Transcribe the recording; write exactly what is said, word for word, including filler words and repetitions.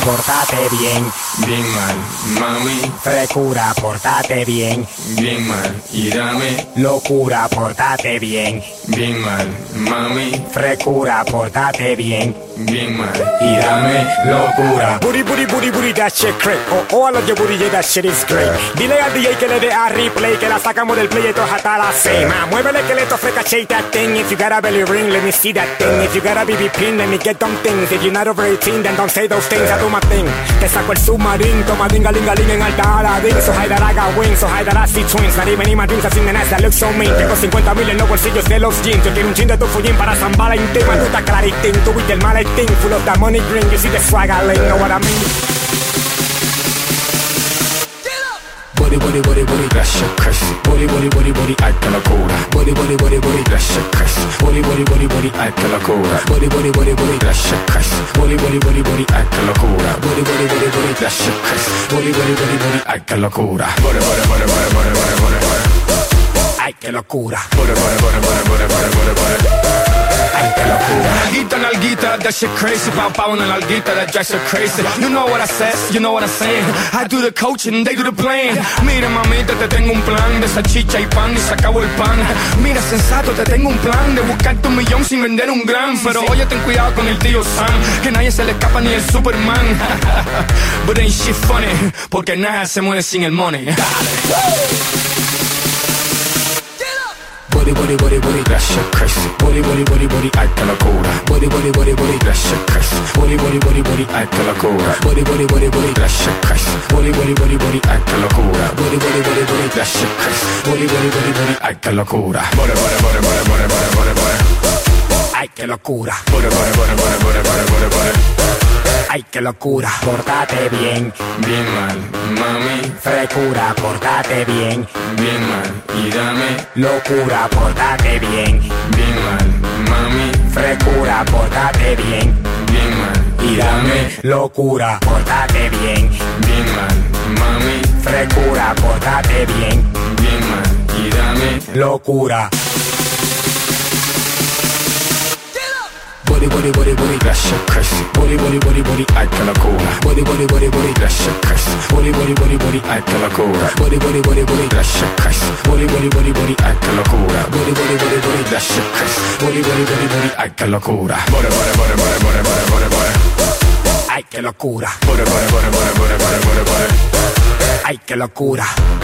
pórtate bien. Bien mal, mami. Frecura, pórtate bien. Bien mal, y dame. Locura, pórtate bien. Bien mal, mami. Frecura, pórtate bien. Bien mal, y dame locura. Booty, booty, booty, booty, that shit crack. Oh, oh, I love your booty, yeah, that shit is great. Dile al D J que le dé a replay, que la sacamos del play y esto hasta la cena. Muévele que le tofreca, shake that thing. If you got a belly ring, let me see that thing. If you got a B B pin, let me get them things. If you're not over eighteen, then don't say those things. I do my thing. Te saco el submarine, toma dingalingaling en alta Aladdin. So high that I got wings, so high that I see twins. Not even in my dreams, I've seen an ass that looks so mean. Tengo cincuenta mil en los bolsillos de los jeans. Yo quiero un chin de tu fullín para San Valentín. My duta claritín, tú with el maletín. Full of that money green, you see the swag I lay, know what I mean? Body, body, body, body, that shit crazy. Body, body, body, body, ay que locura. Body, body, body, body, that shit crazy. Body, body, body, body, ay que locura. Body, body, body, body, that shit crazy. Body, body, body, body, ay que locura. Body, body, body, body, that shit crazy. Body, body, body, body, ay que locura. Body, body, body, body, body, body, body, body. Ay que locura. Body, body, body, body, body, body, body, body. Ay que locura. Nalguita, nalguita, that shit crazy. Pow, pow, una nalguita, that drives you crazy. You know what I says, you know what I'm saying. I do the coaching, they do the playing. Mira, mamita, te tengo un plan de salchicha y pan y se acabó el pan. Mira, sensato, te tengo un plan de buscarte un millón sin vender un gran. Pero oye, ten cuidado con el tío Sam, que nadie se le escapa ni el Superman. But ain't shit funny, porque nada se mueve sin el money. Body, body, body, body, that shit crazy. Body, body, body, body, ay que locura. Body, body, body, body, that shit crazy. Body, body, body, body, ay que locura. Body, body, body, body, that shit crazy. Body, body, body, body, ay que locura. Body, body, body, body, that shit crazy. Body, body, body, body, ay que locura. Body, body, body, body, body, body, body, body. Ay que locura. Body, body, body, body, body, body, body, body. Ay que locura. Pórtate bien. Bien mal, mami. Frecura, pórtate bien. Bien mal, y dame. Locura, pórtate bien. Bien mal, mami. Frecura, pórtate bien. Bien mal, y dame locura, pórtate bien. Bien mal, mami. Frecura, pórtate bien. Bien mal, y dame locura. Body, body, body, body, that shit crazy. Body, body, body, body, ay que locura. Body, body, body, body, that shit crazy. Body, body, body, body, ay que locura. Body, body, body, body, that shit crazy. Body, body, body, body, ay que locura. Body, body, body, body, that shit crazy. Body, body, body, body, ay que locura. Body, body, body, body, body, body, body, body. Ay que locura. Body, body, body, body, body, body, body, body. Ay que locura.